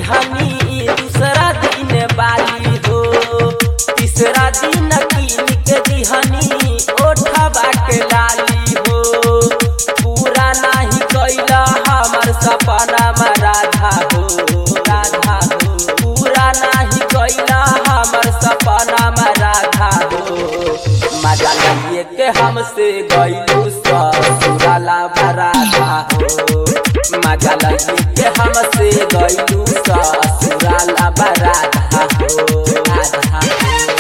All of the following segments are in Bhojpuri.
दिहनी दूसरा दिन बाली हो, तीसरा दिन कीन के दिहनी ओठवा के लाली हो। पूरा नहीं कैला हमर सपना में राधा हो, राधा हो। पूरा नहीं कैला हमर सपना में राधा हो। मजा लगे के हमसे गइलू ससुराला राधा हो। मजा लगे के हमसे गइलू ससुराला राधा हो, राधा हो।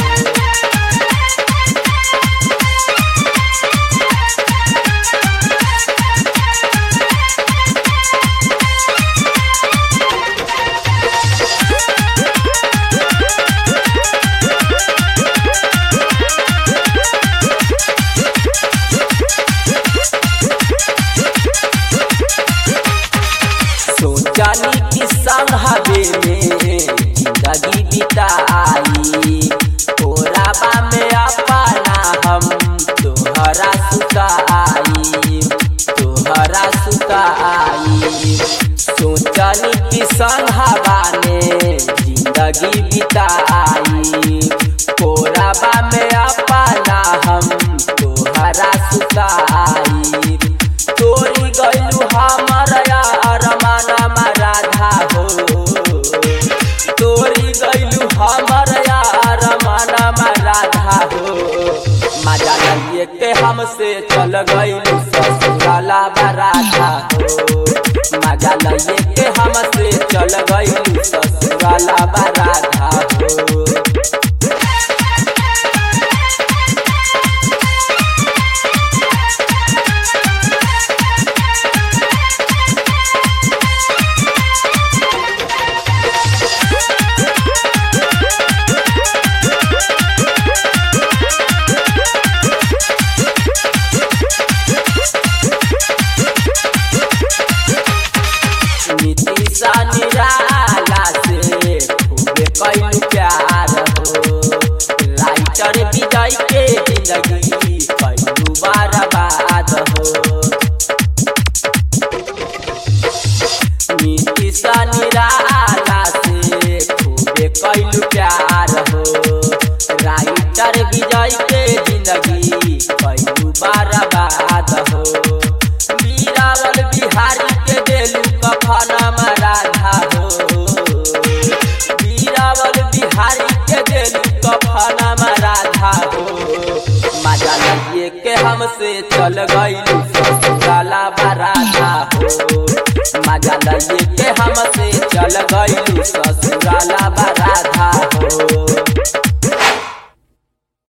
सोचनी की संघवे में जिंदगी बिताई, कोराबा में अपना हम तोहरा सुताई, तोहरा सुताई। सोचनी की संघवा में जिंदगी बिताई, कोराबा में अपना हम तोहरा सुताई। तोरी गइलू हमर अरमाना में राधा हो, तोरी गइलू हमर अरमाना में राधा हो। मजा लगे के हमसे चल गइलू ससुराला राधा हो। मजा लगे के हमसे चल गइलू ससुराला राधा हो। नीतीशा निराला से खूबे कइलू प्यार हो, राइटर विजय के जिंदगी कइलू बर्बाद हो। नीतीशा निराला से खूबे कइलू प्यार हो, राइटर विजय के जिंदगी कइलू बर्बाद हो। बीरावल बिहारी के देलू कफना में राधा हो, बीरावल बिहारी के देलू कफना में राधा हो। मजा लगे के हमसे चल गइलू ससुराला राधा हो। मजा लगे के हमसे चल गइलू ससुराला राधा हो।